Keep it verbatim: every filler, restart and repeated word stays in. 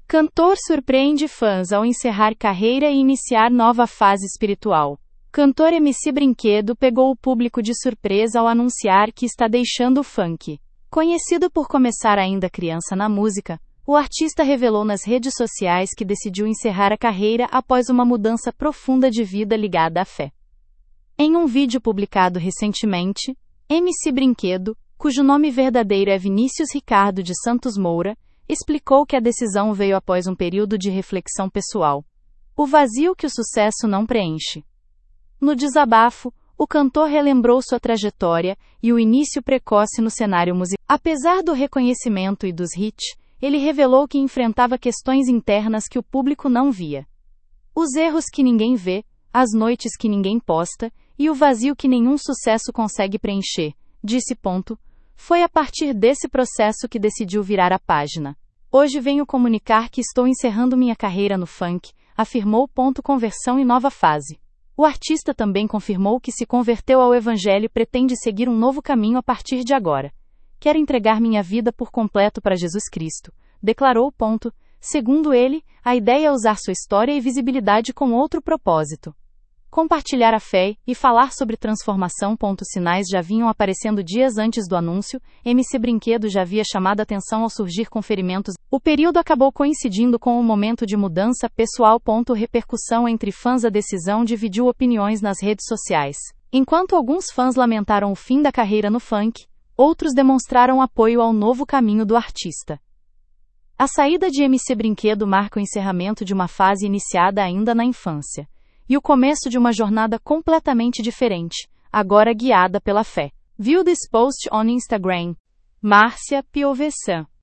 Cantor surpreende fãs ao encerrar carreira e iniciar nova fase espiritual. Cantor M C Brinquedo pegou o público de surpresa ao anunciar que está deixando o funk. Conhecido por começar ainda criança na música, o artista revelou nas redes sociais que decidiu encerrar a carreira após uma mudança profunda de vida ligada à fé. Em um vídeo publicado recentemente, M C Brinquedo, cujo nome verdadeiro é Vinícius Ricardo de Santos Moura, explicou que a decisão veio após um período de reflexão pessoal. O vazio que o sucesso não preenche. No desabafo, o cantor relembrou sua trajetória e o início precoce no cenário musical. Apesar do reconhecimento e dos hits, ele revelou que enfrentava questões internas que o público não via. Os erros que ninguém vê, as noites que ninguém posta e o vazio que nenhum sucesso consegue preencher, disse ponto. Foi a partir desse processo que decidiu virar a página. Hoje venho comunicar que estou encerrando minha carreira no funk, afirmou ponto conversão e nova fase. O artista também confirmou que se converteu ao evangelho e pretende seguir um novo caminho a partir de agora. Quero entregar minha vida por completo para Jesus Cristo, declarou ponto. Segundo ele, a ideia é usar sua história e visibilidade com outro propósito. Compartilhar a fé e falar sobre transformação. Sinais já vinham aparecendo dias antes do anúncio. M C Brinquedo já havia chamado atenção ao surgir com ferimentos. O período acabou coincidindo com o momento de mudança pessoal. Repercussão entre fãs. A decisão dividiu opiniões nas redes sociais. Enquanto alguns fãs lamentaram o fim da carreira no funk, outros demonstraram apoio ao novo caminho do artista. A saída de M C Brinquedo marca o encerramento de uma fase iniciada ainda na infância. E o começo de uma jornada completamente diferente, agora guiada pela fé. View this post on Instagram. Márcia Piovesan.